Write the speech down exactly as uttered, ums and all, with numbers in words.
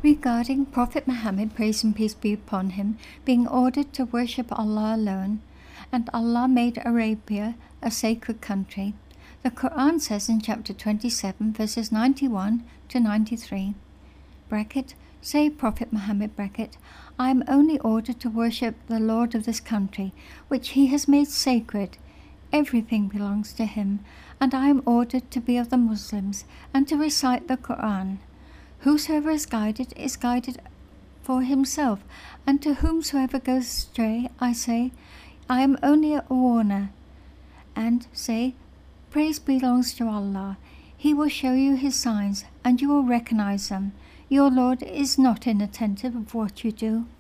regarding Prophet Muhammad, praise and peace be upon him, being ordered to worship Allah alone, and Allah made Arabia a sacred country. The Quran says in chapter twenty-seven, verses ninety-one to ninety-three, bracket, say Prophet Muhammad, bracket, I am only ordered to worship the Lord of this country, which he has made sacred. Everything belongs to him, and I am ordered to be of the Muslims and to recite the Quran. Whosoever is guided is guided for himself, and to whomsoever goes astray, I say, I am only a warner. And say, praise belongs to Allah. He will show you his signs, and you will recognize them. Your Lord is not inattentive of what you do.